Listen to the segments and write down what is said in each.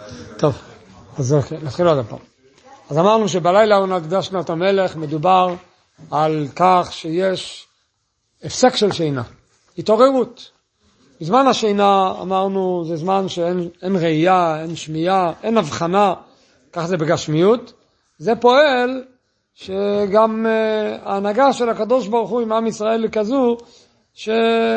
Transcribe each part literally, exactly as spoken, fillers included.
טוב, אז אוקיי, נתחיל עוד הפעם. אז אמרנו שבלילה הוא נקדש שנת המלך, מדובר על כך שיש הפסק של שינה, התעוררות. בזמן השינה אמרנו זה זמן שאין אין ראייה, אין שמיעה, אין הבחנה, כך זה בגשמיות. זה פועל שגם uh, ההנהגה של הקדוש ברוך הוא עם עם ישראל היא כזו, שזה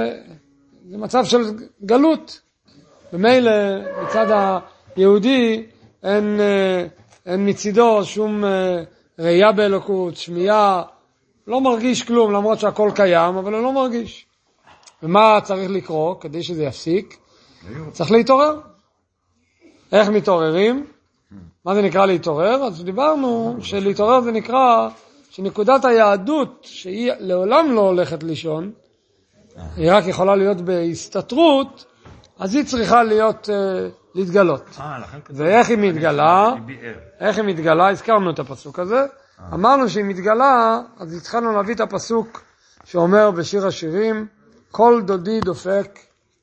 מצב של גלות. במילא מצד היהודי אין, uh, אין מצידו שום uh, ראייה באלוקות, שמיעה, לא מרגיש כלום למרות שהכל קיים, אבל הוא לא מרגיש. ומה צריך לקרוא כדי שזה יפסיק? צריך להתעורר. איך מתעוררים? מה זה נקרא להתעורר? אז דיברנו שלהתעורר זה נקרא שנקודת היהדות שהיא לעולם לא הולכת לישון, היא רק יכולה להיות בהסתתרות, אז היא צריכה להיות, להתגלות. ואיך היא מתגלה? איך היא מתגלה? הזכרנו את הפסוק הזה. אמרנו שהיא מתגלה, אז התחלנו להביא את הפסוק שאומר בשיר השירים, כל דודי דופק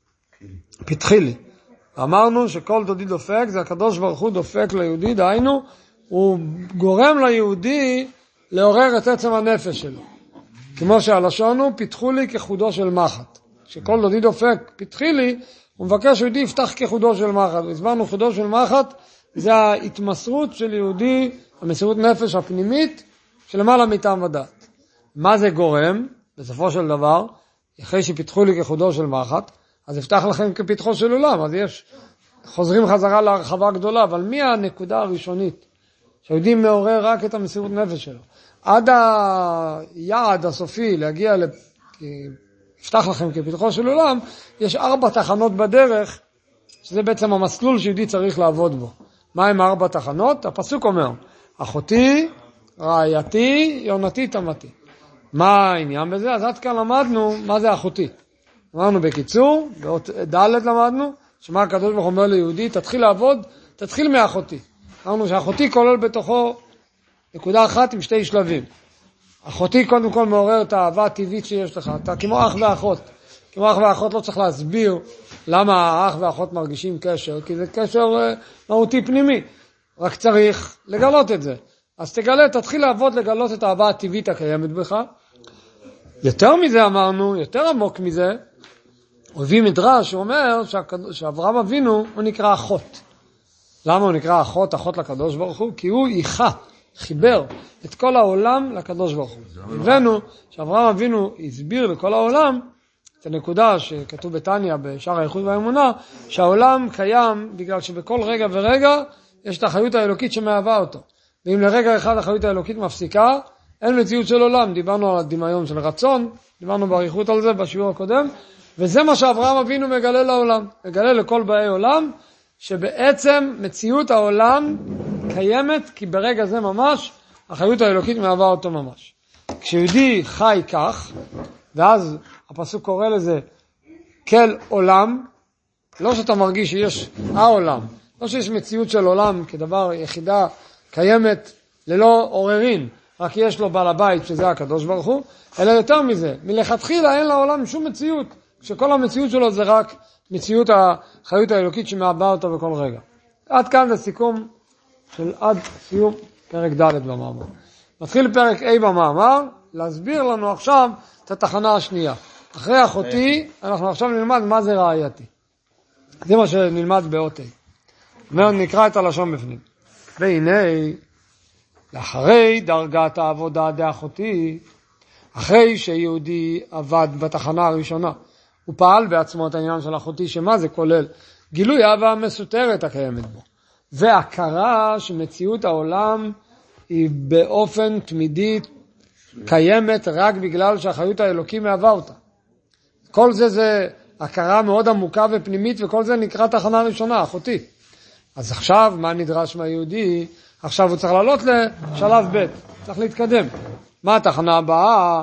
פתחי לי. אמרנו שכל דודי דופק, זה הקדוש ברוך הוא דופק ליהודי, דהיינו, הוא גורם ליהודי לעורר את עצם הנפש שלו. כמו שהלשון הוא, פיתחו לי כחודו של מחט. שכל דודי דופק פתחי לי, הוא מבקש שיהודי יפתח כחודו של מחט. והסברנו חודו של מחט, זה ההתמסרות של יהודי, המסירות נפש הפנימית, שלמעלה מטעם ודעת. מה זה גורם? בסופו של דבר, אחרי שפיתחו לי כחודו של מחט, אז יפתח לכם כפתחו של עולם, אז יש, חוזרים חזרה להרחבה גדולה, אבל מי הנקודה הראשונית? שהיהודי מעורר רק את המסירות נפש שלו. עד היעד הסופי להגיע, יפתח לכם כפתחו של עולם, יש ארבע תחנות בדרך, שזה בעצם המסלול שיהודי צריך לעבוד בו. מה הם ארבע תחנות? הפסוק אומר, אחותי, רעייתי, יונתי, תמתי. מה העניין בזה? אז עד כאן למדנו מה זה אחותי. אמרנו בקיצור, באות ד' למדנו, שמה הקדוש ברוך הוא אומר ליהודי, תתחיל לעבוד, תתחיל מאחותי. אמרנו שאחותי כולל בתוכו נקודה אחת עם שתי שלבים. אחותי קודם כל מעורר את האהבה הטבעית שיש לך, אתה כמו אח ואחות. כמו אח ואחות לא צריך להסביר למה האח ואחות מרגישים קשר, כי זה קשר מהותי פנימי. רק צריך לגלות את זה. אז תגלה, תתחיל לעבוד לגלות את האהבה הטבעית הקיימת בך. יותר מזה אמרנו, יותר עמוק מזה, הוא הביא מדרש, הוא אומר שאברהם אבינו הוא נקרא אחות. למה הוא נקרא אחות, אחות לקדוש ברוך הוא? כי הוא איכה, חיבר את כל העולם לקדוש ברוך הוא. הבאנו שאברהם אבינו הסביר לכל העולם את הנקודה שכתוב בתניא בשער האיחוד והאמונה, שהעולם קיים בגלל שבכל רגע ורגע יש את החיות האלוקית שמהווה אותו. ואם לרגע אחד החיות האלוקית מפסיקה, אין מציאות של עולם. דיברנו על הדמיון של רצון, דיברנו באריכות על זה בשיעור הקודם, וזה מה שאברהם אבינו מגלה לעולם. מגלה לכל באי עולם, שבעצם מציאות העולם קיימת, כי ברגע זה ממש, החיות האלוקית מהווה אותו ממש. כשיהודי חי כך, ואז הפסוק קורא לזה, כל עולם, לא שאתה מרגיש שיש העולם, לא שיש מציאות של עולם כדבר יחידה קיימת ללא עוררין, רק יש לו בעל הבית שזה הקדוש ברוך הוא, אלא יותר מזה, מלכתחילה אין לעולם שום מציאות, שכל המציאות שלו זה רק מציאות החיות האלוקית שמהווה אותו בכל רגע. עד כאן לסיכום של עד סיום פרק ד' במאמר. נתחיל פרק A במאמר, להסביר לנו עכשיו את התחנה השנייה. אחרי אחותי, אנחנו עכשיו נלמד מה זה רעייתי. זה מה שנלמד באות A. נקרא את הלשון בפנים. והנה, לאחרי דרגת העבודה דאחותי, אחרי שיהודי עבד בתחנה הראשונה, הוא פעל בעצמו את העניין של אחותי, שמה זה כולל? גילוי אהבה מסותרת הקיימת בו, והכרה שמציאות העולם היא באופן תמידי קיימת רק בגלל שהחיות האלוקי מהווה אותה. כל זה זה הכרה מאוד עמוקה ופנימית, וכל זה נקרא תחנה ראשונה, אחותי. אז עכשיו, מה נדרש מהיהודי? עכשיו הוא צריך לעלות לשלב ב', צריך להתקדם. מה התחנה הבאה?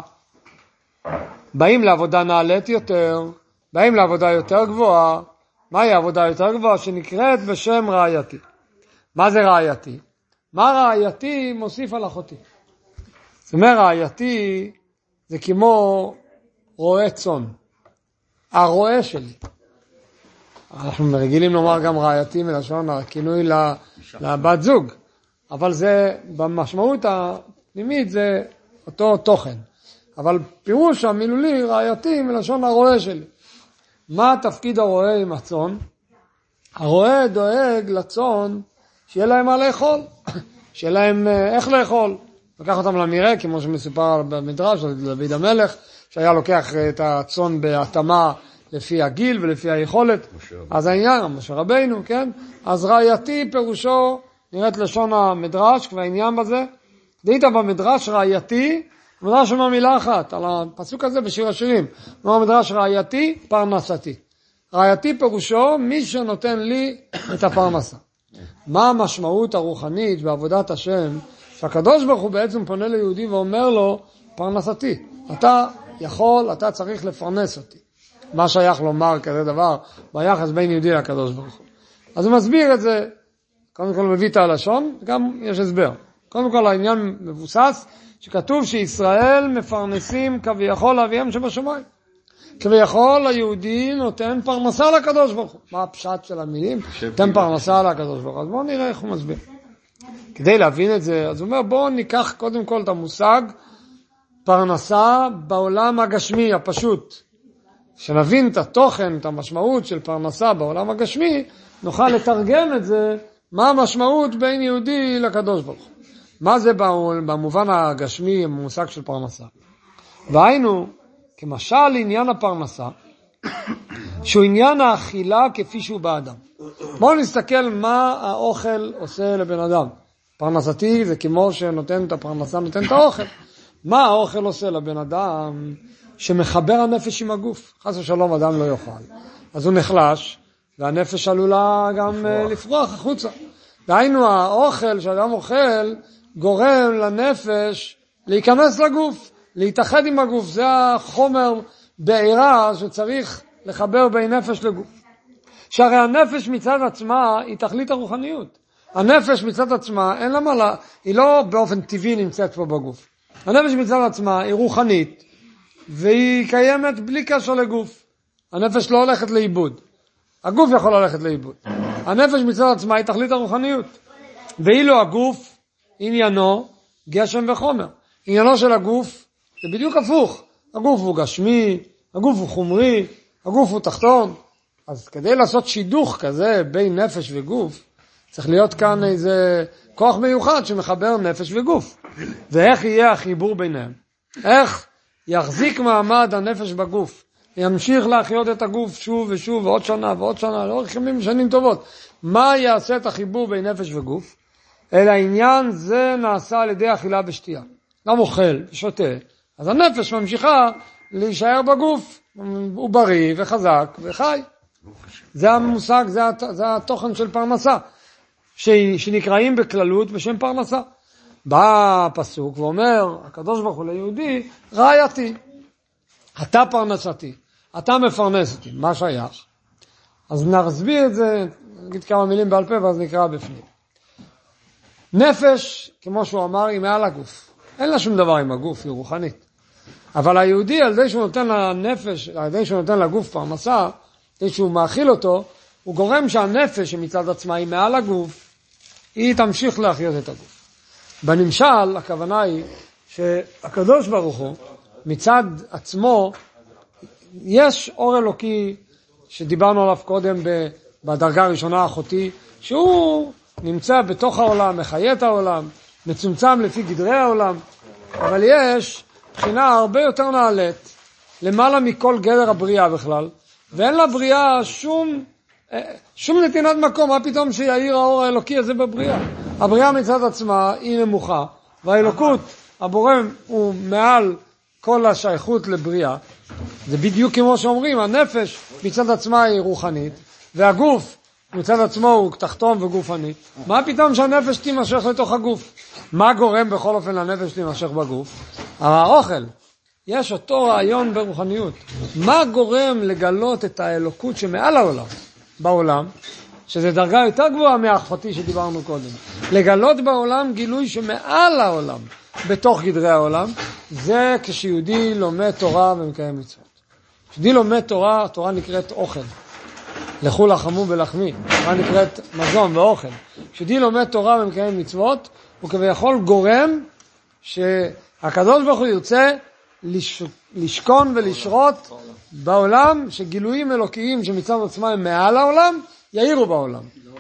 באים לעבודה נעלית יותר, באים לעבודה יותר גבוהה. מהי העבודה יותר גבוהה? שנקראת בשם רעייתי. מה זה רעייתי? מה רעייתי מוסיף על אחותי? זאת אומרת, רעייתי זה כמו רועה צאן. הרועה שלי. אנחנו רגילים לומר גם רעייתי מלשון הכינוי לבת זוג, אבל זה במשמעות הפנימית זה אותו תוכן. אבל פירוש המילולי רעייתי מלשון הרועה שלי. מה תפקיד הרועה עם הצאן? הרועה דואג לצאן שיהיה להם מה לאכול, שיהיה להם איך לאכול. לקח אותם למרעה, כמו שמסופר במדרש של דוד המלך, שהיה לוקח את הצאן בהתאמה לפי הגיל ולפי היכולת. אז העניין, משה רבינו, כן? אז רעייתי פירושו, נראית לשון המדרש, והעניין בזה, דהית במדרש רעייתי, מדרש אומר מילה אחת, על הפסוק הזה בשיר השירים, אומר מדרש רעייתי, פרנסתי. רעייתי פירושו, מי שנותן לי את הפרנסה. מה המשמעות הרוחנית בעבודת השם, שהקדוש ברוך הוא בעצם פונה ליהודי ואומר לו, פרנסתי. אתה יכול, אתה צריך לפרנס אותי. מה שייך לומר כזה דבר ביחס בין יהודי לקדוש ברוך הוא. אז הוא מסביר את זה, קודם כל מביא את הלשון, גם יש הסבר. קודם כל העניין מבוסס, שכתוב שישראל מפרנסים כביכול אביהם שבשמיים. כביכול היהודי נותן פרנסה לקדוש ברוך הוא. מה הפשט של המילים? נותן פרנסה לקדוש ברוך הוא. אז בואו נראה איך הוא מסביר. כדי להבין את זה, אז הוא אומר בואו ניקח קודם כל את המושג פרנסה בעולם הגשמי הפשוט. שנבין את התוכן, את המשמעות של פרנסה בעולם הגשמי, נוכל לתרגם את זה, מה המשמעות בין יהודי לקדוש ברוך הוא. מה זה במובן הגשמי, המושג של פרנסה? והיינו, כמשל עניין הפרנסה, שהוא עניין האכילה כפי שהוא באדם. בואו נסתכל מה האוכל עושה לבן אדם. פרנסתי זה כמו שנותן את הפרנסה, נותן את האוכל. מה האוכל עושה לבן אדם? שמחבר הנפש עם הגוף. חס ושלום אדם לא יאכל. אז הוא נחלש, והנפש עלולה גם לפרוח החוצה. דהיינו, האוכל שאדם אוכל גורם לנפש להיכנס לגוף, להתאחד עם הגוף. זה החומר בעירה שצריך לחבר בין נפש לגוף. שהרי הנפש מצד עצמה היא תכלית הרוחניות. הנפש מצד עצמה, אין לה מה לה, היא לא באופן טבעי נמצאת פה בגוף. הנפש מצד עצמה היא רוחנית, והיא קיימת בלי קשר לגוף. הנפש לא הולכת לאיבוד. הגוף יכול ללכת לאיבוד. הנפש מצד עצמה היא תכלית הרוחניות. ואילו הגוף, עניינו, גשם וחומר. עניינו של הגוף זה בדיוק הפוך. הגוף הוא גשמי, הגוף הוא חומרי, הגוף הוא תחתון. אז כדי לעשות שידוך כזה בין נפש וגוף, צריך להיות כאן איזה כוח מיוחד שמחבר נפש וגוף. ואיך יהיה החיבור ביניהם? איך יחזיק מעמד הנפש בגוף? ימשיך להחיות את הגוף שוב ושוב ועוד שנה ועוד שנה, לאורך ימים שנים טובות. מה יעשה את החיבור בין נפש וגוף? אלא העניין זה נעשה על ידי אכילה ושתייה. גם אוכל ושותה. אז הנפש ממשיכה להישאר בגוף. הוא בריא וחזק וחי. זה המושג, זה, זה התוכן של פרנסה. שנקראים בכללות בשם פרנסה. בא הפסוק ואומר, הקדוש ברוך הוא ליהודי, רעייתי. אתה פרנסתי. אתה מפרנס אותי. מה שייך? אז נסביר את זה, נגיד כמה מילים בעל פה ואז נקרא בפנים. נפש, כמו שהוא אמר, היא מעל הגוף. אין לה שום דבר עם הגוף, היא רוחנית. אבל היהודי, על ידי שהוא נותן לנפש, על ידי שהוא נותן לגוף פרנסה, על ידי שהוא מאכיל אותו, הוא גורם שהנפש שמצד עצמה היא מעל הגוף, היא תמשיך להחיות את הגוף. בנמשל, הכוונה היא שהקדוש ברוך הוא, מצד עצמו, יש אור אלוקי שדיברנו עליו קודם בדרגה הראשונה האחותי, שהוא נמצא בתוך העולם, מחיה את העולם, מצומצם לפי גדרי העולם, אבל יש בחינה הרבה יותר נעלית, למעלה מכל גדר הבריאה בכלל, ואין לבריאה שום, שום נתינת מקום, מה פתאום שיעיר האור האלוקי הזה בבריאה? הבריאה מצד עצמה היא נמוכה, והאלוקות, הבורם הוא מעל כל השייכות לבריאה. זה בדיוק כמו שאומרים, הנפש מצד עצמה היא רוחנית, והגוף מצד עצמו הוא תחתון וגופני. מה פתאום שהנפש תימשך לתוך הגוף? מה גורם בכל אופן לנפש תימשך בגוף? האוכל. יש אותו רעיון ברוחניות. מה גורם לגלות את האלוקות שמעל העולם, בעולם, שזה דרגה יותר גבוהה מהאחותי שדיברנו קודם. לגלות בעולם גילוי שמעל העולם, בתוך גדרי העולם, זה כשיהודי לומד תורה ומקיים מצוות. כשיהודי לומד תורה, התורה נקראת אוכל. לכו לחמו ולחמי, מה נקראת מזון ואוכל. כשיהודי לומד תורה ומקיים מצוות, הוא כביכול גורם שהקדוש ברוך הוא ירצה לש... לשכון ולשרות בעולם, שגילויים אלוקיים שמצד עצמם הם מעל העולם, יאירו בעולם.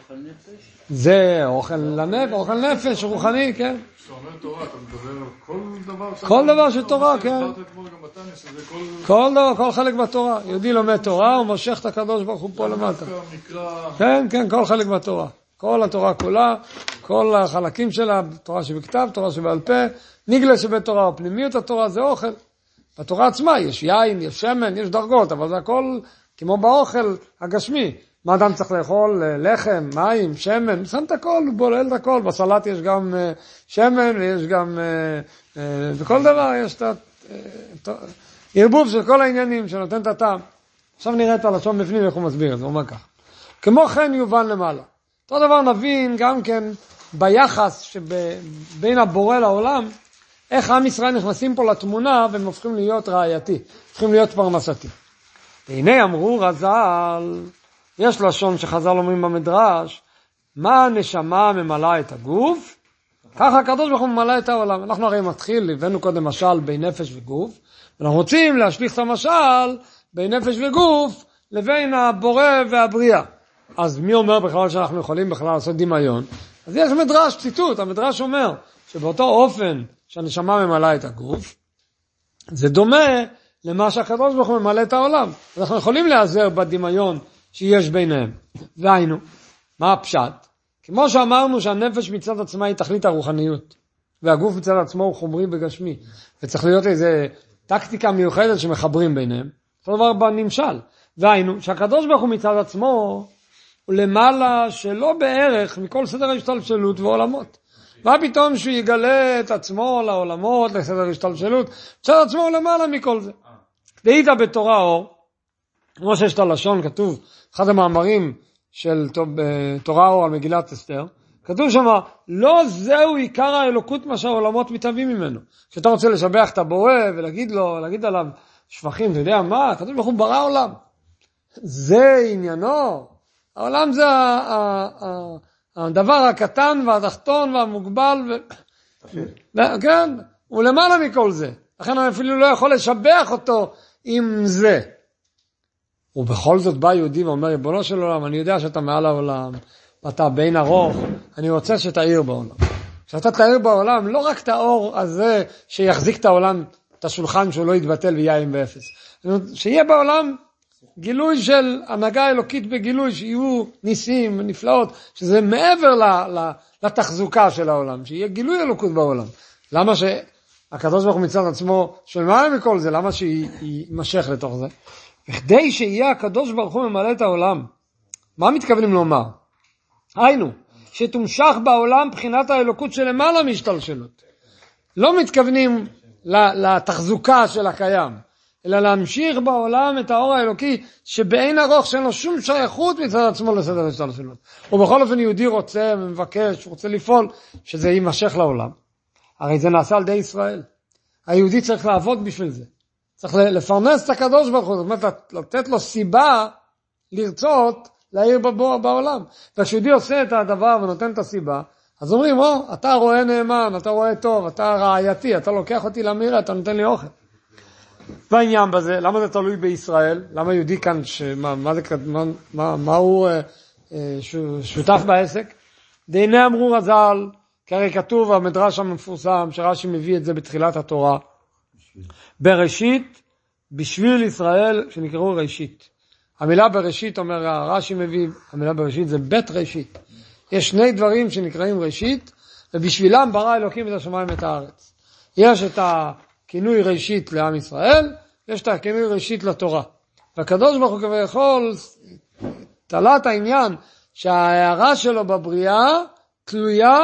זה אוכל לנפש, אוכל נפש, רוחני, כן. כשאתה אומר תורה, אתה מדבר על כל דבר? כל דבר של תורה, כן. כל דבר, כל חלק בתורה. יהודי לומד תורה, הוא מושך את הקדוש ברוך הוא פה למטה. כן, כן, כל חלק בתורה. כל התורה כולה, כל החלקים שלה, תורה שבכתב, תורה שבעל פה, נגלה שבתורה, פנימיות התורה זה אוכל. בתורה עצמה יש יין, יש שמן, יש דרגות, אבל זה הכל כמו באוכל הגשמי. מה אדם צריך לאכול? לחם, מים, שמן, שם את הכל, הוא בולל את הכל. בסלט יש גם שמן ויש גם, בכל דבר יש את הערבוב של כל העניינים שנותן את הטעם. עכשיו נראה את הלשון בפנים איך הוא מסביר את זה, הוא אומר כך. כמו כן יובן למעלה. אותו דבר נבין גם כן ביחס שבין הבורא לעולם, איך עם ישראל נכנסים פה לתמונה והם הופכים להיות ראייתי, הופכים להיות פרנסתי. והנה אמרו רז"ל, יש לשון שחז"ל אומרים במדרש, מה הנשמה ממלאה את הגוף? ככה הקדוש ברוך הוא ממלא את העולם. אנחנו הרי מתחיל, הבאנו קודם משל בין נפש וגוף, ואנחנו רוצים להשליך את המשל בין נפש וגוף לבין הבורא והבריאה. אז מי אומר בכלל שאנחנו יכולים בכלל לעשות דמיון? אז יש מדרש, ציטוט, המדרש אומר שבאותו אופן שהנשמה ממלאה את הגוף, זה דומה למה שהקדוש ברוך הוא ממלא את העולם. אנחנו יכולים להיעזר בדמיון שיש ביניהם. והיינו, מה הפשט? כמו שאמרנו שהנפש מצד עצמה היא תכלית הרוחניות, והגוף מצד עצמו הוא חומרי וגשמי, וצריך להיות איזה טקטיקה מיוחדת שמחברים ביניהם. אותו דבר בנמשל. והיינו, שהקדוש ברוך הוא מצד עצמו הוא למעלה שלא בערך מכל סדר ההשתלשלות ועולמות. מה פתאום שהוא יגלה את עצמו לעולמות, לסדר ההשתלשלות? מצד עצמו הוא למעלה מכל זה. דהית בתורה אור, כמו שיש את הלשון, כתוב, אחד המאמרים של תורה אור על מגילת אסתר, כתוב שם, לא זהו עיקר האלוקות מה שהעולמות מתהווים ממנו. כשאתה רוצה לשבח את הבורא ולהגיד לו, להגיד עליו שבחים, אתה יודע מה? הקדוש ברוך הוא ברא עולם. זה עניינו. העולם זה הדבר הקטן והתחתון והמוגבל. כן, הוא למעלה מכל זה. לכן אני אפילו לא יכול לשבח אותו עם זה. ובכל זאת בא יהודי ואומר, ריבונו של עולם, אני יודע שאתה מעל העולם, ואתה בין ארוך, אני רוצה שתאיר בעולם. כשאתה תאיר בעולם, לא רק את האור הזה שיחזיק את העולם, את השולחן שהוא לא יתבטל ויהיה באפס. שיהיה בעולם גילוי של הנהגה אלוקית בגילוי, שיהיו ניסים ונפלאות, שזה מעבר לתחזוקה של העולם, שיהיה גילוי אלוקות בעולם. למה שהקדוש ברוך הוא מצד עצמו, שלמה מכל זה, למה שימשך לתוך זה? וכדי שיהיה הקדוש ברוך הוא ממלא את העולם, מה מתכוונים לומר? היינו, שתומשך בעולם בחינת האלוקות שלמעלה מהשתלשלות. לא מתכוונים לתחזוקה של הקיים, אלא להמשיך בעולם את האור האלוקי שבאין ארוך שאין לו שום שייכות מצד עצמו לסדר השתלשלות. ובכל אופן יהודי רוצה ומבקש, רוצה לפעול שזה יימשך לעולם. הרי זה נעשה על ידי ישראל. היהודי צריך לעבוד בשביל זה. צריך לפרנס את הקדוש ברוך הוא, זאת אומרת, לתת לו סיבה לרצות להעיר בעולם. וכשיהודי עושה את הדבר ונותן את הסיבה, אז אומרים, או, אתה רואה נאמן, אתה רואה טוב, אתה רעייתי, אתה לוקח אותי למירה, אתה נותן לי אוכל. והעניין בזה, למה זה תלוי בישראל? למה יהודי כאן, שמה, מה, זה, מה, מה, מה הוא אה, אה, שותף בעסק? דהנה אמרו רז"ל, כי הרי כתוב המדרש המפורסם, שרש"י מביא את זה בתחילת התורה, בראשית, בשביל ישראל, שנקראו ראשית. המילה בראשית, אומר רש"י מביא, המילה בראשית זה בית ראשית. יש שני דברים שנקראים ראשית, ובשבילם ברא אלוקים את השמיים ואת הארץ. יש את הכינוי ראשית לעם ישראל, יש את הכינוי ראשית לתורה. והקדוש ברוך הוא כביכול תלה את העניין שההערה שלו בבריאה תלויה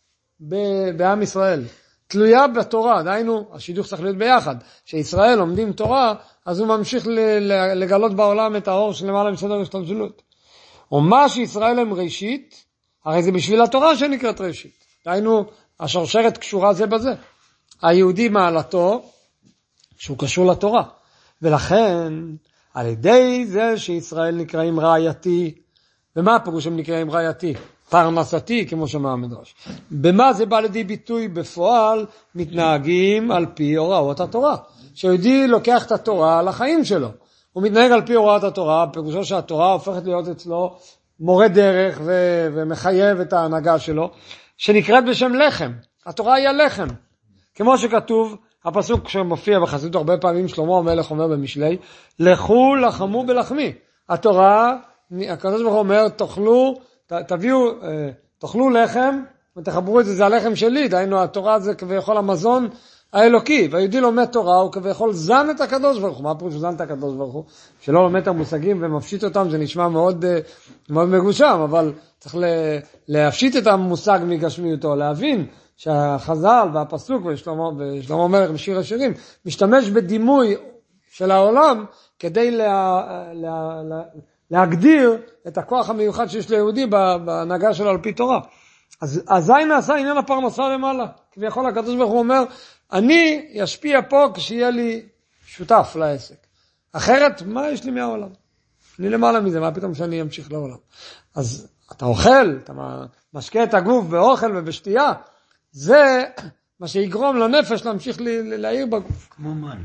בעם ישראל. תלויה בתורה, דהיינו, השידוך צריך להיות ביחד. כשישראל לומדים תורה, אז הוא ממשיך לגלות בעולם את האור של למעלה מסדר השתלשלות. ומה שישראל הם ראשית, הרי זה בשביל התורה שנקראת ראשית. דהיינו, השרשרת קשורה זה בזה. היהודי מעלתו, שהוא קשור לתורה. ולכן, על ידי זה שישראל נקראים רעייתי. ומה הפירוש שהם נקראים רעייתי? פרנסתי, כמו שאמר המדרש. במה זה בא לידי ביטוי? בפועל מתנהגים על פי הוראות התורה. שיהודי לוקח את התורה לחיים שלו. הוא מתנהג על פי הוראת התורה, פירושו שהתורה הופכת להיות אצלו מורה דרך ו- ומחייב את ההנהגה שלו, שנקראת בשם לחם. התורה היא הלחם. כמו שכתוב, הפסוק שמופיע בחסידות הרבה פעמים, שלמה המלך אומר במשלי, לכו לחמו בלחמי. התורה, הקדוש ברוך הוא אומר, תאכלו, ת, תביאו, תאכלו לחם, ותחברו את זה, זה הלחם שלי, דהיינו התורה זה כביכול המזון האלוקי, והיהודי לומד תורה, הוא כביכול זן את הקדוש ברוך הוא. מה פירוש זן את הקדוש ברוך הוא? שלא לומד את המושגים ומפשיט אותם, זה נשמע מאוד, מאוד מגושם, אבל צריך להפשיט את המושג מגשמיותו, להבין שהחז"ל והפסוק ושלמה, ושלמה המלך בשיר השירים, משתמש בדימוי של העולם, כדי לה, לה, לה, להגדיר את הכוח המיוחד שיש ליהודי בהנהגה שלו על פי תורה. אז אזי נעשה עניין הפרנסה למעלה. כביכול הקדוש ברוך הוא אומר, אני ישפיע פה כשיהיה לי שותף לעסק. אחרת, מה יש לי מהעולם? אני למעלה מזה, מה פתאום שאני אמשיך לעולם? אז אתה אוכל, אתה משקה את הגוף באוכל ובשתייה, זה מה שיגרום לנפש להמשיך להעיר בגוף. כמו מן.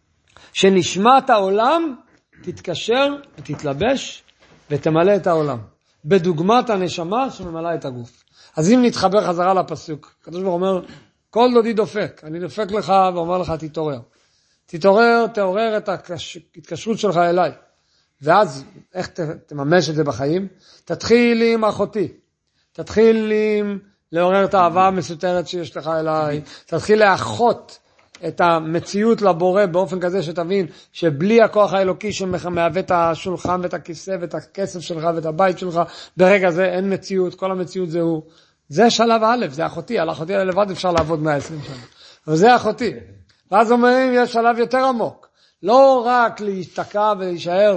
שנשמת העולם תתקשר ותתלבש ותמלא את העולם. בדוגמת הנשמה שממלא את הגוף. אז אם נתחבר חזרה לפסוק, הקדוש ברוך הוא אומר, כל דודי דופק, אני דופק לך ואומר לך, תתעורר. תתעורר, תעורר את ההתקשרות שלך אליי. ואז, איך תממש את זה בחיים? תתחיל עם אחותי. תתחיל עם לעורר את האהבה המסותרת שיש לך אליי. תתחיל לאחות את המציאות לבורא באופן כזה שתבין שבלי הכוח האלוקי שמהווה את השולחן ואת הכיסא ואת הכסף שלך ואת הבית שלך, ברגע זה אין מציאות, כל המציאות זה הוא. זה שלב א', זה אחותי, על אחותי לבד אפשר לעבוד מאה ועשרים שנה. אבל זה אחותי. ואז אומרים, יש שלב יותר עמוק. לא רק להשתקע ולהישאר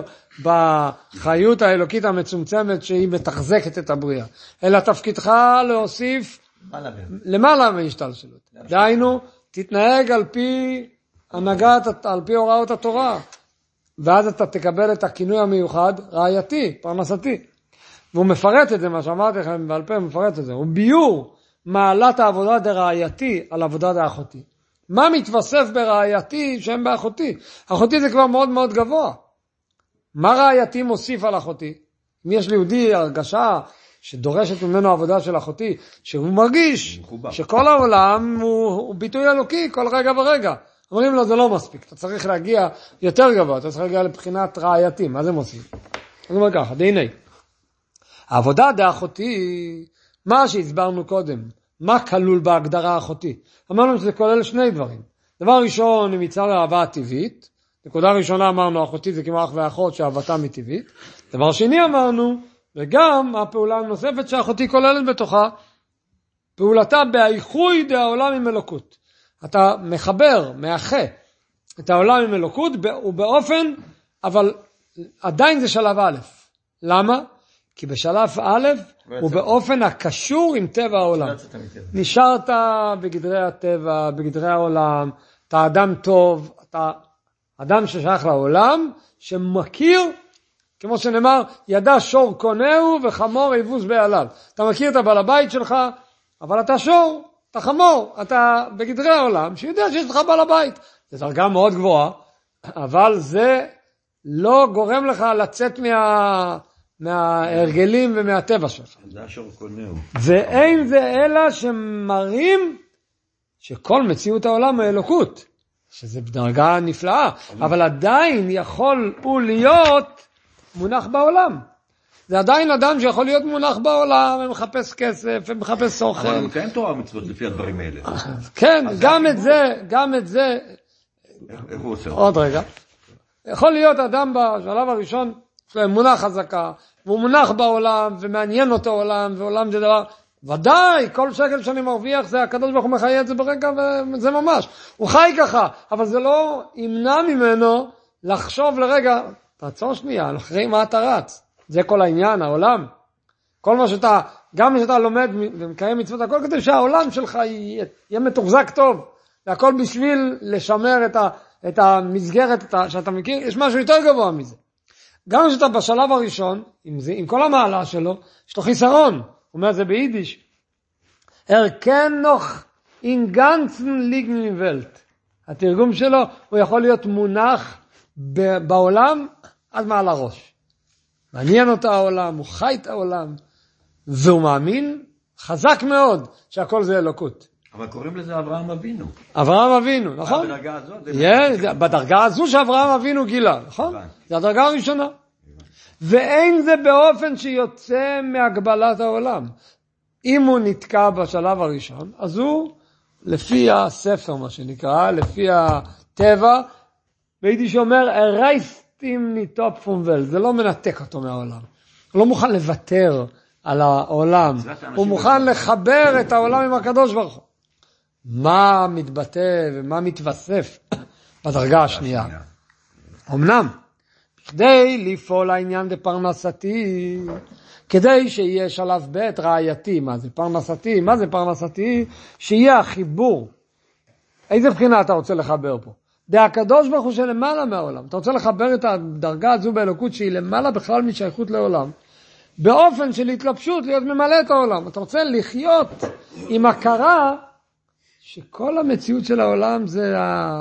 בחיות האלוקית המצומצמת שהיא מתחזקת את הבריאה, אלא תפקידך להוסיף למעלה מהשתלשלות. דהיינו, תתנהג על פי הנהגת, על פי הוראות התורה. ואז אתה תקבל את הכינוי המיוחד, רעייתי, פרנסתי. והוא מפרט את זה, מה שאמרתי לכם בעל פה, הוא מפרט את זה. הוא ביור מעלת העבודה דרעייתי על עבודה דאחותי. מה מתווסף ברעייתי שהם באחותי? אחותי זה כבר מאוד מאוד גבוה. מה רעייתי מוסיף על אחותי? אם יש ליהודי הרגשה שדורשת ממנו עבודה של אחותי, שהוא מרגיש שכל העולם הוא, הוא ביטוי אלוקי כל רגע ורגע. אומרים לו, זה לא מספיק, אתה צריך להגיע יותר גבוה, אתה צריך להגיע לבחינת רעייתי. מה זה מוסיף? אני אומר ככה, דהיני. העבודה דאחותי, מה שהסברנו קודם, מה כלול בהגדרה אחותי? אמרנו שזה כולל שני דברים. דבר ראשון, היא מצד האהבה הטבעית. נקודה ראשונה אמרנו, אחותי זה כמו אח ואחות שאהבתם היא טבעית. דבר שני אמרנו, וגם הפעולה הנוספת שאחותי כוללת בתוכה, פעולתה באיחוי דהעולם עם אלוקות. אתה מחבר, מאחה את העולם עם אלוקות, ובאופן, אבל עדיין זה שלב א'. למה? כי בשלב א' הוא באופן הקשור עם טבע העולם. נשארת בגדרי הטבע, בגדרי העולם, אתה אדם טוב, אתה אדם ששייך לעולם, שמכיר, כמו שנאמר, ידע שור קונהו וחמור יבוס בעליו. אתה מכיר את הבעל הבית שלך, אבל אתה שור, אתה חמור, אתה בגדרי העולם, שיודע שיש לך בעל הבית. זו דרגה מאוד גבוהה, אבל זה לא גורם לך לצאת מה... מההרגלים ומהטבע שלך. זה השור קונהו. ואין זה אלא שמראים שכל מציאות העולם הוא אלוקות, שזה בדרגה נפלאה, אבל עדיין יכול הוא להיות מונח בעולם. זה עדיין אדם שיכול להיות מונח בעולם, ומחפש כסף, ומחפש אוכל. אבל הוא כן תורה ומצוות לפי הדברים האלה. כן, גם את זה, גם את זה. איך הוא עושה? עוד רגע. יכול להיות אדם בשלב הראשון, יש להם מונח חזקה, והוא מונח בעולם, ומעניין אותו עולם, ועולם זה דבר, ודאי, כל שקל שאני מרוויח, זה הקדוש ברוך הוא מחיה את זה ברגע, וזה ממש. הוא חי ככה, אבל זה לא ימנע ממנו לחשוב לרגע, תעצור שנייה, אחרי מה אתה רץ? זה כל העניין, העולם. כל מה שאתה, גם שאתה לומד ומקיים מצוות, הכל כדי שהעולם שלך יהיה, יהיה מתוחזק טוב, והכל בשביל לשמר את, ה, את המסגרת את ה, שאתה מכיר, יש משהו יותר גבוה מזה. גם שאתה בשלב הראשון, עם, זה, עם כל המעלה שלו, יש לו חיסרון. הוא אומר זה ביידיש. erkennoch in ganzen liegen in Welt. התרגום שלו, הוא יכול להיות מונח בעולם עד מעל הראש. מעניין אותו העולם, הוא חי את העולם, והוא מאמין חזק מאוד שהכל זה אלוקות. אבל קוראים לזה אברהם אבינו. אברהם אבינו, נכון? בדרגה הזאת? Yeah, בדרגה הזו שאברהם אבינו גילה, נכון? זה הדרגה הראשונה. ואין זה באופן שיוצא מהגבלת העולם. אם הוא נתקע בשלב הראשון, אז הוא, לפי הספר, מה שנקרא, לפי הטבע, והייתי שאומר, הרייסטים ניטופ פום ול, זה לא מנתק אותו מהעולם. הוא לא מוכן לוותר על העולם, הוא מוכן לחבר את העולם עם הקדוש ברוך הוא. מה מתבטא ומה מתווסף בדרגה השנייה? אמנם, כדי לפעול העניין בפרנסתי, כדי שיהיה שלב ב' רעייתי, מה זה פרנסתי? מה זה פרנסתי? שיהיה החיבור. איזה בחינה אתה רוצה לחבר פה? דה הקדוש ברוך הוא שלמעלה מהעולם. אתה רוצה לחבר את הדרגה הזו באלוקות שהיא למעלה בכלל משייכות לעולם. באופן של התלבשות להיות ממלא את העולם. אתה רוצה לחיות עם הכרה שכל המציאות של העולם זה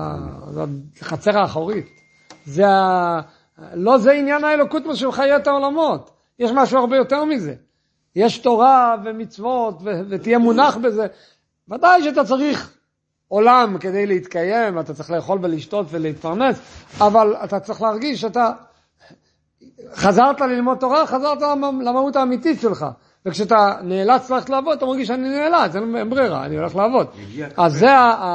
החצר האחורית. זה ה... לא זה עניין האלוקות מה שהוא חיה את העולמות. יש משהו הרבה יותר מזה. יש תורה ומצוות ו- ותהיה מונח בזה. ודאי שאתה צריך עולם כדי להתקיים, אתה צריך לאכול ולשתות ולהתפרנס, אבל אתה צריך להרגיש שאתה חזרת ללמוד תורה, חזרת למהות האמיתית שלך. וכשאתה נאלץ ללכת לעבוד, אתה מרגיש שאני נאלץ, אין ברירה, אני הולך לעבוד. אז זה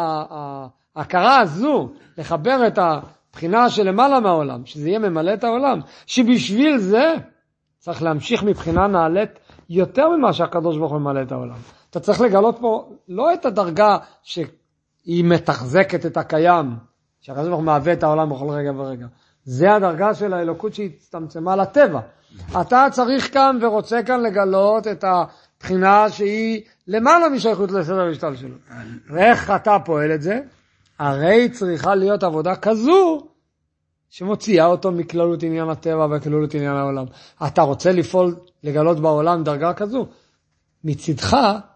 ההכרה הזו, לחבר את הבחינה של למעלה מהעולם, שזה יהיה ממלא את העולם, שבשביל זה צריך להמשיך מבחינה נעלית יותר ממה שהקדוש ברוך הוא ממלא את העולם. אתה צריך לגלות פה לא את הדרגה שהיא מתחזקת את הקיים, שהקדוש ברוך הוא מהווה את העולם בכל רגע ורגע. זה הדרגה של האלוקות שהצטמצמה לטבע. אתה צריך כאן ורוצה כאן לגלות את הבחינה שהיא למעלה משייכות לסדר המשתל שלו. ואיך אתה פועל את זה? הרי צריכה להיות עבודה כזו שמוציאה אותו מכללות עניין הטבע וכללות עניין העולם. אתה רוצה לפעול, לגלות בעולם דרגה כזו? מצדך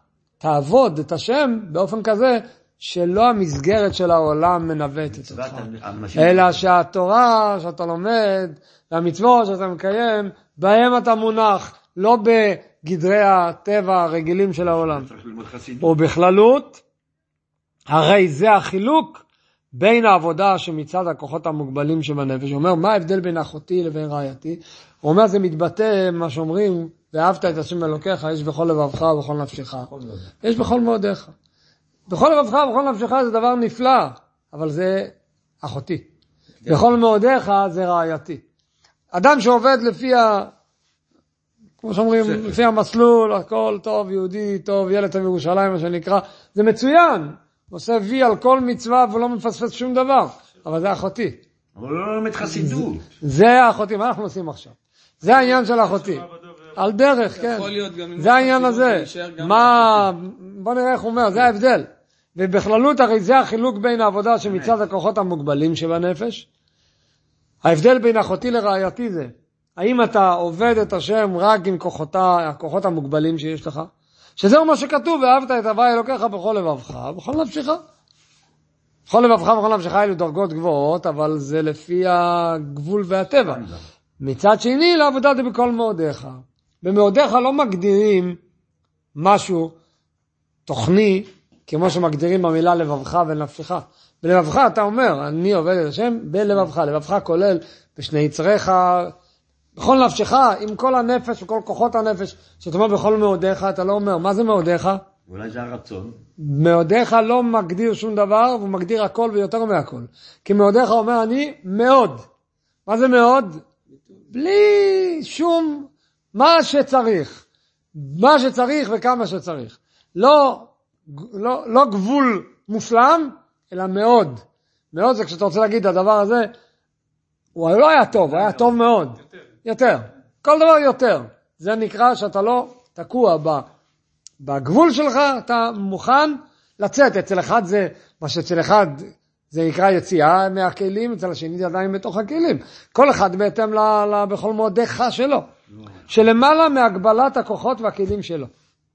תעבוד את השם באופן כזה שלא המסגרת של העולם מנווטת אותך, אלא שהתורה שאתה לומד והמצוות שאתה מקיים, בהם אתה מונח, לא בגדרי הטבע הרגילים של העולם. ובכללות, הרי זה החילוק בין העבודה שמצד הכוחות המוגבלים שבנפש. הוא אומר, מה ההבדל בין אחותי לבין רעייתי? הוא אומר, זה מתבטא, מה שאומרים, ואהבת את השם אלוקיך, יש בכל לבבך ובכל נפשך. יש בכל מאודיך. בכל לבבך ובכל נפשך זה דבר נפלא, אבל זה אחותי. בכל מאודיך זה רעייתי. אדם שעובד לפי ה... כמו שאומרים, לפי המסלול, הכל טוב, יהודי, טוב, ילד טוב ירושלים, מה שנקרא, זה מצוין. עושה וי על כל מצווה ולא מפספס שום דבר, אבל זה אחותי. אבל לא לומד חסידות. זה האחותי, מה אנחנו עושים עכשיו? זה העניין של האחותי. על דרך, כן. זה העניין הזה. מה, בוא נראה איך הוא אומר, זה ההבדל. ובכללות הרי זה החילוק בין העבודה שמצד הכוחות המוגבלים שבנפש. ההבדל בין אחותי לרעייתי זה, האם אתה עובד את השם רק עם כוחותה, הכוחות המוגבלים שיש לך? שזהו מה שכתוב, ואהבת את הווי אלוקיך בכל לבבך, בכל נפשך. בכל לבבך, בכל נפשך, אלו דרגות גבוהות, אבל זה לפי הגבול והטבע. מצד שני, לעבודה זה בכל מאודיך. במאודיך לא מגדירים משהו תוכני, כמו שמגדירים במילה לבבך ונפשך. בלבבך אתה אומר, אני עובד את השם בלבבך. לבבך כולל בשני יצריך, בכל נפשך, עם כל הנפש וכל כוחות הנפש, שאתה אומר בכל מאודיך, אתה לא אומר, מה זה מאודיך? אולי זה הרצון. מאודיך לא מגדיר שום דבר, והוא מגדיר הכל ויותר מהכל. כי מאודיך אומר, אני מאוד. מה זה מאוד? בלי שום, מה שצריך. מה שצריך וכמה שצריך. לא, לא, לא גבול מושלם, אלא מאוד. מאוד זה כשאתה רוצה להגיד, הדבר הזה, הוא לא היה טוב, הוא היה טוב מאוד. יותר. כל דבר יותר. זה נקרא שאתה לא תקוע בגבול שלך, אתה מוכן לצאת. אצל אחד זה, מה שאצל אחד זה נקרא יציאה מהכלים, אצל השני זה עדיין בתוך הכלים. כל אחד בהתאם ל, ל, בכל מועדיך שלו. שלמעלה מהגבלת הכוחות והכלים שלו.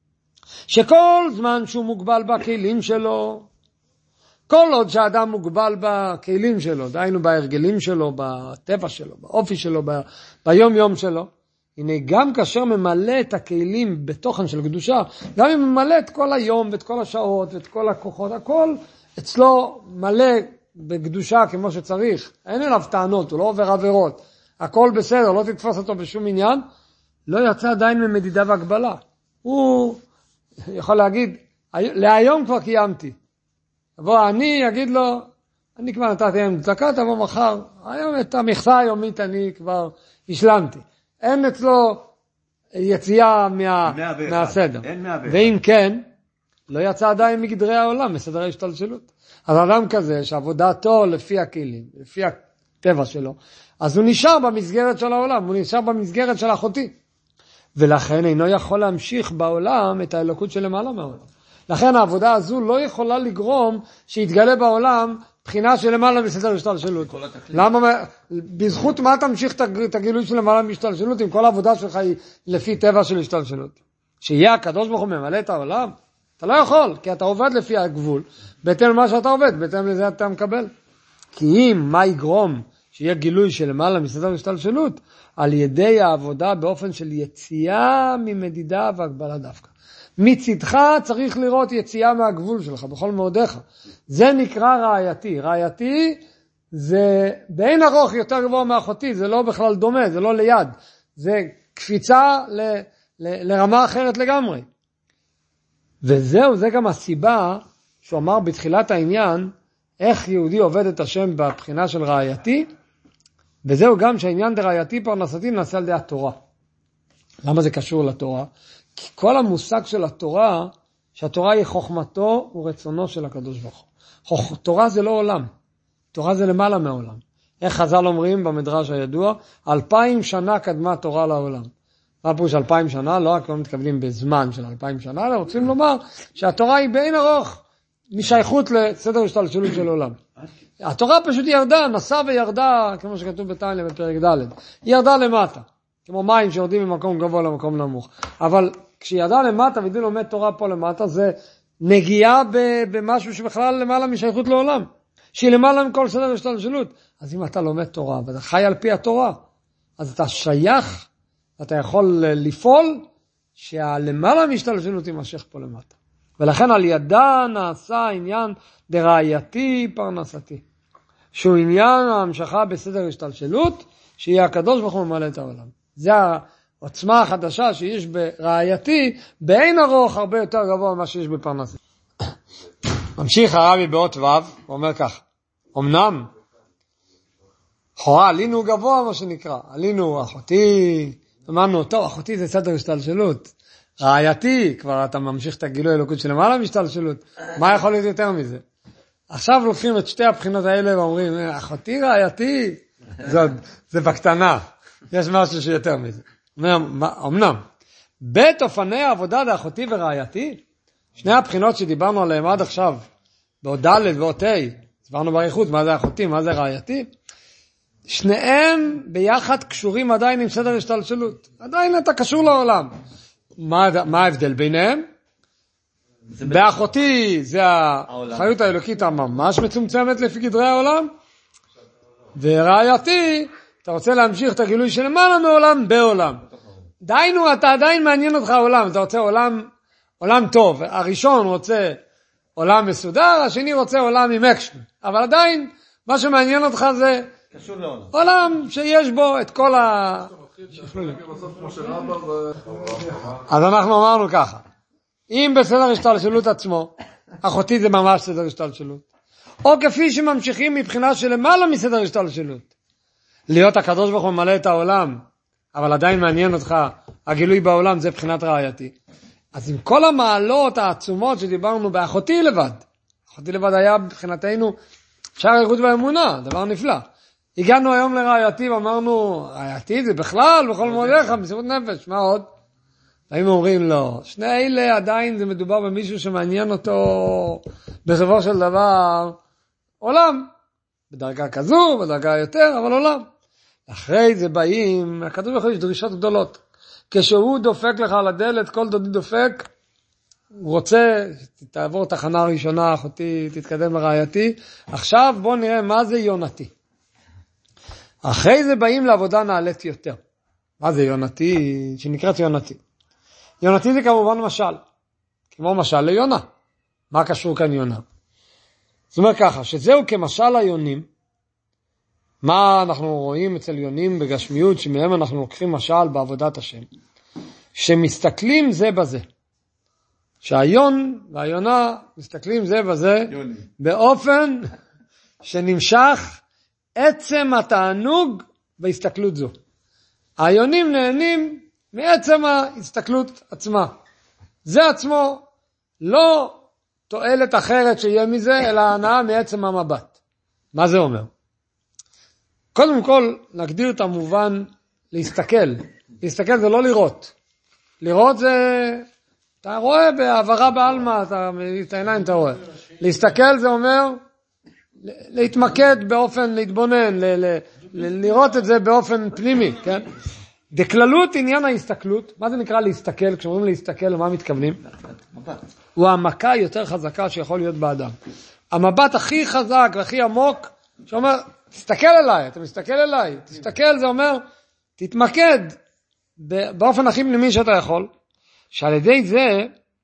שכל זמן שהוא מוגבל בכלים שלו, כל עוד שהאדם מוגבל בכלים שלו, דהיינו בהרגלים שלו, בטבע שלו, באופי שלו, ב, ביום יום שלו, הנה גם כאשר ממלא את הכלים בתוכן של קדושה, גם אם ממלא את כל היום ואת כל השעות ואת כל הכוחות, הכל אצלו מלא בקדושה כמו שצריך, אין אליו טענות, הוא לא עובר עבירות, הכל בסדר, לא תתפוס אותו בשום עניין, לא יצא עדיין ממדידה והגבלה. הוא יכול להגיד, להיום כבר קיימתי. אבל אני אגיד לו, אני כבר נתתי להם צדקה, תבוא מחר, היום את המכסה היומית אני כבר השלמתי. אין אצלו יציאה מה, מהסדר. ואם כן, לא יצא עדיין מגדרי העולם, מסדר ההשתלשלות. אז אדם כזה שעבודתו לפי הכלים, לפי הטבע שלו, אז הוא נשאר במסגרת של העולם, הוא נשאר במסגרת של אחותי. ולכן אינו יכול להמשיך בעולם את האלוקות של למעלה מהעולם. לכן העבודה הזו לא יכולה לגרום שיתגלה בעולם בחינה של למעלה מסדר השתלשלות. למה? בזכות מה תמשיך את הגילוי של למעלה משתלשלות אם כל העבודה שלך היא לפי טבע של השתלשלות? שיהיה הקדוש ברוך הוא ממלא את העולם? אתה לא יכול, כי אתה עובד לפי הגבול, בהתאם למה שאתה עובד, בהתאם לזה אתה מקבל. כי אם מה יגרום שיהיה גילוי של למעלה מסדר השתלשלות? על ידי העבודה באופן של יציאה ממדידה והגבלה דווקא. מצדך צריך לראות יציאה מהגבול שלך, בכל מאודיך. זה נקרא רעייתי. רעייתי זה באין ארוך יותר גבוה מאחותי, זה לא בכלל דומה, זה לא ליד. זה קפיצה ל, ל, לרמה אחרת לגמרי. וזהו, זה גם הסיבה שהוא אמר בתחילת העניין, איך יהודי עובד את השם בבחינה של רעייתי, וזהו גם שהעניין דרעייתי פרנסתי נעשה על ידי התורה. למה זה קשור לתורה? כי כל המושג של התורה, שהתורה היא חוכמתו ורצונו של הקדוש ברוך הוא. תורה זה לא עולם, תורה זה למעלה מהעולם. איך חז"ל אומרים במדרש הידוע, אלפיים שנה קדמה תורה לעולם. מה פירוש אלפיים שנה? לא רק לא מתכוונים בזמן של אלפיים שנה, אלא רוצים לומר שהתורה היא באין ארוך משייכות לסדר השתלשלות של עולם. התורה פשוט ירדה, נסעה וירדה, כמו שכתוב בתניא בפרק ד', היא ירדה למטה, כמו מים שיורדים ממקום גבוה למקום נמוך. אבל כשהיא ירדה למטה וידי לומד תורה פה למטה, זה נגיעה במשהו שבכלל למעלה משייכות לעולם, שהיא למעלה מכל סדר השתלשלות. אז אם אתה לומד תורה ואתה חי על פי התורה, אז אתה שייך, אתה יכול לפעול שהלמעלה משתלשלות יימשך פה למטה. ולכן על ידה נעשה עניין דרעייתי פרנסתי, שהוא עניין ההמשכה בסדר השתלשלות, שיהיה הקדוש ברוך הוא ממלא את העולם. זה העוצמה החדשה שיש ברעייתי, באין ארוך הרבה יותר גבוה ממה שיש בפרנסתי. ממשיך הרבי באות ו', הוא אומר כך, אמנם, חורה, עלינו גבוה מה שנקרא, עלינו אחותי, אמרנו, טוב, אחותי זה סדר השתלשלות, רעייתי, כבר אתה ממשיך את הגילוי אלוקות של למעלה משתלשלות, מה יכול להיות יותר מזה? עכשיו לוקחים את שתי הבחינות האלה ואומרים, אחותי רעייתי, זה, זה בקטנה, יש משהו שיותר מזה. אמנם, בית אופני העבודה לאחותי ורעייתי, שני הבחינות שדיברנו עליהם עד עכשיו, בעוד ד' ועוד ה', דיברנו באריכות, מה זה אחותי, מה זה רעייתי, שניהם ביחד קשורים עדיין עם סדר השתלשלות, עדיין אתה קשור לעולם. מה, מה ההבדל ביניהם? באחותי זה החיות האלוקית הממש מצומצמת לפי גדרי העולם, ורעייתי, אתה רוצה להמשיך את הגילוי של למעלה מעולם בעולם. דיינו, אתה עדיין מעניין אותך העולם, אתה רוצה עולם, עולם טוב. הראשון רוצה עולם מסודר, השני רוצה עולם עם אקשן. אבל עדיין, מה שמעניין אותך זה עולם שיש בו את כל ה... אז אנחנו אמרנו ככה, אם בסדר השתלשלות עצמו, אחותי זה ממש סדר השתלשלות, או כפי שממשיכים מבחינה של למעלה מסדר השתלשלות, להיות הקדוש ברוך הוא ממלא את העולם, אבל עדיין מעניין אותך, הגילוי בעולם זה בחינת רעייתי. אז עם כל המעלות העצומות שדיברנו באחותי לבד, אחותי לבד היה מבחינתנו שער האיכות והאמונה, דבר נפלא. הגענו היום לרעייתי ואמרנו, רעייתי זה בכלל, בכל מועדיך, מסירות נפש, מה עוד? והיינו אומרים לא, שני אלה עדיין זה מדובר במישהו שמעניין אותו בסופו של דבר, עולם. בדרגה כזו, בדרגה יותר, אבל עולם. אחרי זה באים, הכדור יכול יש דרישות גדולות. כשהוא דופק לך על הדלת, כל דודי דופק, הוא רוצה, תעבור תחנה ראשונה, אחותי, תתקדם לרעייתי. עכשיו בוא נראה מה זה יונתי. אחרי זה באים לעבודה נעלית יותר. מה זה יונתי? שנקראת יונתי. יונתי זה כמובן משל. כמו משל ליונה. מה קשור כאן יונה? זאת אומרת ככה, שזהו כמשל היונים, מה אנחנו רואים אצל יונים בגשמיות, שמהם אנחנו לוקחים משל בעבודת השם, שמסתכלים זה בזה. שהיון והיונה מסתכלים זה בזה, יוני. באופן שנמשך עצם התענוג בהסתכלות זו. היונים נהנים מעצם ההסתכלות עצמה. זה עצמו לא תועלת אחרת שיהיה מזה, אלא הנאה מעצם המבט. מה זה אומר? קודם כל, נגדיר את המובן להסתכל. להסתכל זה לא לראות. לראות זה, אתה רואה בעברה בעלמא, אתה, את העיניים אתה רואה. להסתכל זה אומר, להתמקד באופן, להתבונן, ל, ל, ל, לראות את זה באופן פנימי, כן? בכללות עניין ההסתכלות, מה זה נקרא להסתכל? כשאומרים להסתכל, למה מתכוונים? הוא המכה יותר חזקה שיכול להיות באדם. המבט הכי חזק והכי עמוק, שאומר, תסתכל אליי, אתה מסתכל אליי, תסתכל זה אומר, תתמקד באופן הכי פנימי שאתה יכול, שעל ידי זה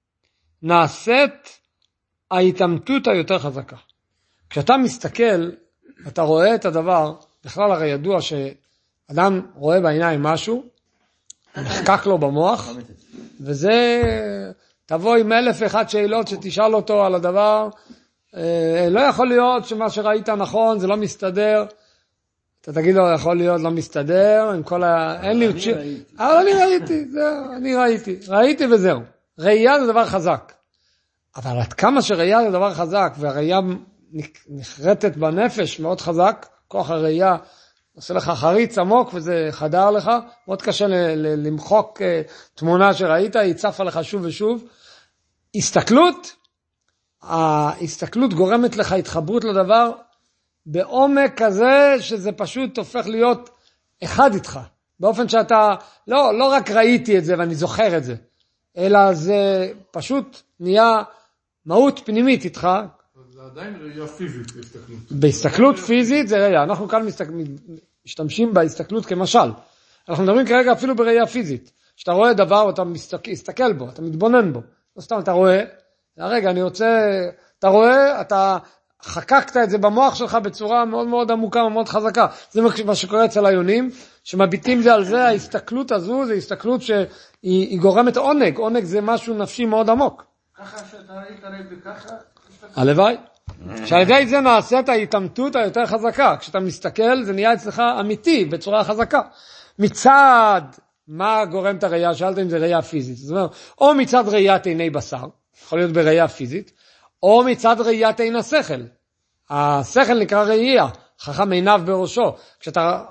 נעשית ההתאמתות היותר חזקה. כשאתה מסתכל, אתה רואה את הדבר, בכלל הרי ידוע שאדם רואה בעיניים משהו, נחקק לו במוח, וזה, תבוא עם אלף ואחת שאלות שתשאל אותו על הדבר, לא יכול להיות שמה שראית נכון, זה לא מסתדר, אתה תגיד לו, יכול להיות לא מסתדר, עם כל ה... אין לי... אבל אני ראיתי, זהו, אני ראיתי, ראיתי וזהו. ראייה זה דבר חזק. אבל עד כמה שראייה זה דבר חזק, והראייה נחרטת בנפש מאוד חזק, כוח הראייה עושה לך חריץ עמוק וזה חדר לך, מאוד קשה למחוק תמונה שראית, היא צפה לך שוב ושוב. הסתכלות, ההסתכלות גורמת לך התחברות לדבר, בעומק כזה שזה פשוט הופך להיות אחד איתך. באופן שאתה, לא, לא רק ראיתי את זה ואני זוכר את זה, אלא זה פשוט נהיה מהות פנימית איתך. זה עדיין ראייה פיזית, הסתכלות. בהסתכלות פיזית זה ראייה. אנחנו כאן משתמשים בהסתכלות כמשל. אנחנו מדברים כרגע אפילו בראייה פיזית. שאתה רואה דבר ואתה מסתכל בו, אתה מתבונן בו. לא סתם אתה רואה, רגע אני רוצה, אתה רואה, אתה חקקת את זה במוח שלך בצורה מאוד מאוד עמוקה ומאוד חזקה. זה מה שקורה אצל היונים, שמביטים זה על זה, ההסתכלות הזו, זה הסתכלות שהיא גורמת עונג. עונג זה משהו נפשי מאוד עמוק. ככה שאתה ראית רגע ככה? הלוואי. שעל ידי זה נעשית ההתאמתות היותר חזקה. כשאתה מסתכל זה נהיה אצלך אמיתי בצורה חזקה. מצד מה גורם את הראייה? שאלת אם זה ראייה פיזית. זאת אומרת, או מצד ראיית עיני בשר, יכול להיות בראייה פיזית, או מצד ראיית עין השכל. השכל נקרא ראייה, חכם עיניו בראשו. כשאתה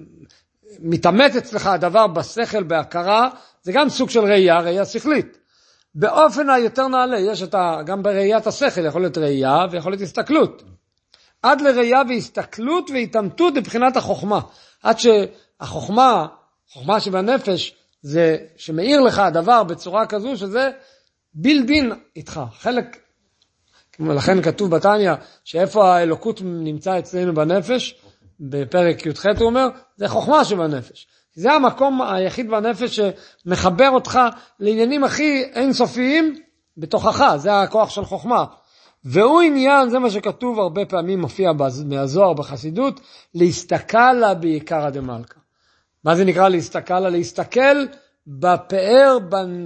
מתאמת אצלך הדבר בשכל, בהכרה, זה גם סוג של ראייה, ראייה שכלית. באופן היותר נעלה, יש אותה גם בראיית השכל, יכול להיות ראייה ויכול להיות הסתכלות. עד לראייה והסתכלות והתאמתות מבחינת החוכמה. עד שהחוכמה, חוכמה שבנפש, זה שמאיר לך הדבר בצורה כזו שזה בילדין איתך. חלק, לכן כתוב בתניא, שאיפה האלוקות נמצא אצלנו בנפש, בפרק י"ח הוא אומר, זה חוכמה שבנפש. זה המקום היחיד בנפש שמחבר אותך לעניינים הכי אינסופיים בתוכך, זה הכוח של חוכמה. והוא עניין, זה מה שכתוב הרבה פעמים מופיע מהזוהר בחסידות, להסתכל לה בעיקר דמלכה. מה זה נקרא להסתכל לה? להסתכל בפאר,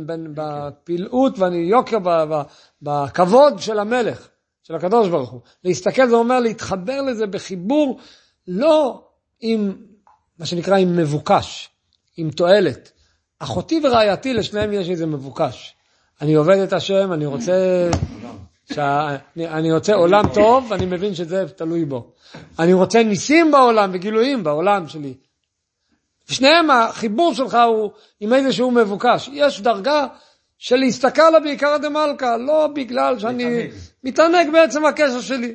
בפלאות והיוקר, בכבוד של המלך, של הקדוש ברוך הוא. להסתכל זה אומר להתחבר לזה בחיבור, לא עם מה שנקרא עם מבוקש, עם תועלת. אחותי ורעייתי לשניהם יש איזה מבוקש. אני עובד את השם, אני רוצה, שה... אני רוצה עולם טוב, אני מבין שזה תלוי בו. אני רוצה ניסים בעולם וגילויים בעולם שלי. שניהם החיבור שלך הוא עם איזשהו מבוקש. יש דרגה של להסתכל לה בעיקר דמלכה, לא בגלל שאני מתענג בעצם הקשר שלי.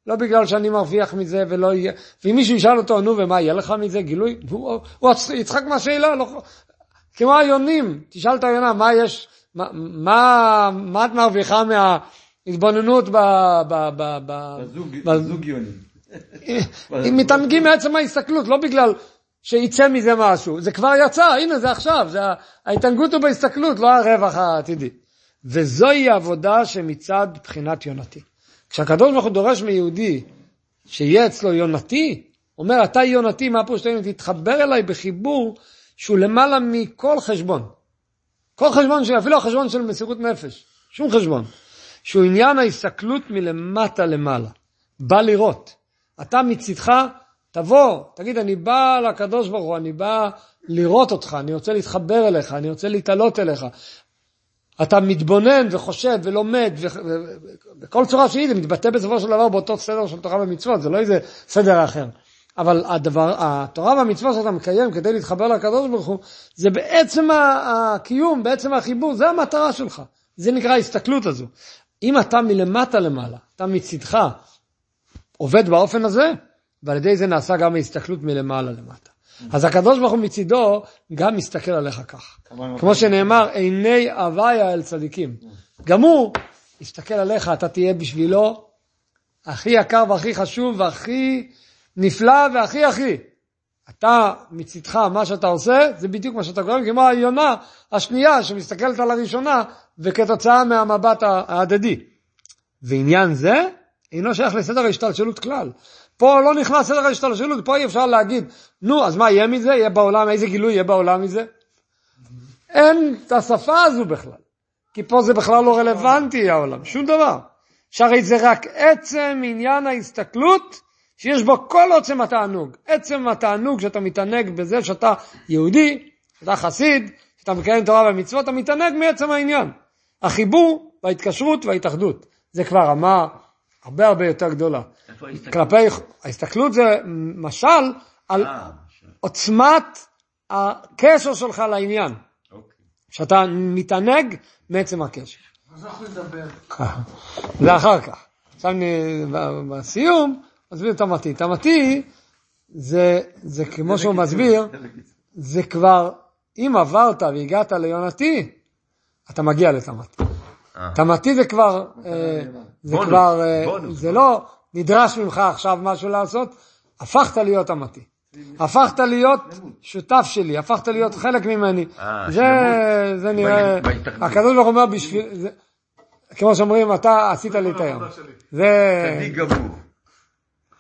לא בגלל שאני מרוויח מזה ולא יהיה, ואם מישהו ישאל אותו, נו, ומה יהיה לך מזה? גילוי? הוא, הוא יצחק מהשאלה, לא, כמו היונים, תשאל את היונה, מה יש, מה, מה, מה את מרוויחה מההתבוננות ב, ב, ב, ב, בזוג יונים. הם מתענגים מעצם ההסתכלות, לא בגלל שיצא מזה משהו, זה כבר יצא, הנה זה עכשיו, זה, ההתענגות הוא בהסתכלות, לא הרווח העתידי. וזוהי העבודה שמצד בחינת יונתי. כשהקדוש ברוך הוא דורש מיהודי שיהיה אצלו יונתי, אומר, אתה יונתי, מה פירוש יונתי? תתחבר אליי בחיבור שהוא למעלה מכל חשבון. כל חשבון, אפילו החשבון של מסירות נפש, שום חשבון. שהוא עניין ההסתכלות מלמטה למעלה. בא לראות. אתה מצדך, תבוא, תגיד, אני בא לקדוש ברוך הוא, אני בא לראות אותך, אני רוצה להתחבר אליך, אני רוצה להתעלות אליך. אתה מתבונן וחושב ולומד, ובכל צורה שהיא, זה מתבטא בסופו של דבר באותו סדר של תורה ומצוות, זה לא איזה סדר אחר. אבל הדבר, התורה והמצוות שאתה מקיים כדי להתחבר לקדוש ברוך הוא, זה בעצם הקיום, בעצם החיבור, זה המטרה שלך. זה נקרא ההסתכלות הזו. אם אתה מלמטה למעלה, אתה מצדך עובד באופן הזה, ועל ידי זה נעשה גם ההסתכלות מלמעלה למטה. אז הקדוש ברוך הוא מצידו גם מסתכל עליך כך. כמו שנאמר, עיני הוויה אל צדיקים. גם הוא יסתכל עליך, אתה תהיה בשבילו הכי יקר והכי חשוב והכי נפלא והכי הכי. אתה מצידך, מה שאתה עושה, זה בדיוק מה שאתה קוראים, כמו היונה השנייה שמסתכלת על הראשונה, וכתוצאה מהמבט ההדדי. ועניין זה אינו שייך לסדר ההשתלשלות כלל. פה לא נכנס סדר ההשתלשלות, פה אי אפשר להגיד, נו, אז מה יהיה מזה? יהיה בעולם, איזה גילוי יהיה בעולם מזה? אין את השפה הזו בכלל. כי פה זה בכלל לא רלוונטי העולם, שום דבר. שהרי זה רק עצם עניין ההסתכלות, שיש בו כל עוצם התענוג. עצם התענוג שאתה מתענג בזה שאתה יהודי, שאתה חסיד, שאתה מקיים תורה ומצוות, אתה מתענג מעצם העניין. החיבור וההתקשרות וההתאחדות. זה כבר רמה הרבה הרבה יותר גדולה. כלפי ההסתכלות זה משל על עוצמת הקשר שלך לעניין. שאתה מתענג מעצם הקשר. אז איך לדבר? זה אחר כך. עכשיו בסיום, מסביר את המתי. את המתי זה, זה כמו שהוא מסביר, זה כבר, אם עברת והגעת ליונתי, אתה מגיע לתמתי. תמתי זה כבר, זה כבר, זה לא נדרש ממך עכשיו משהו לעשות, הפכת להיות תמתי. הפכת להיות שותף שלי, הפכת להיות חלק ממני. זה, זה נראה, הקדוש ברוך הוא אומר בשביל, כמו שאומרים, אתה עשית לי את היום. זה... צדיק גמור.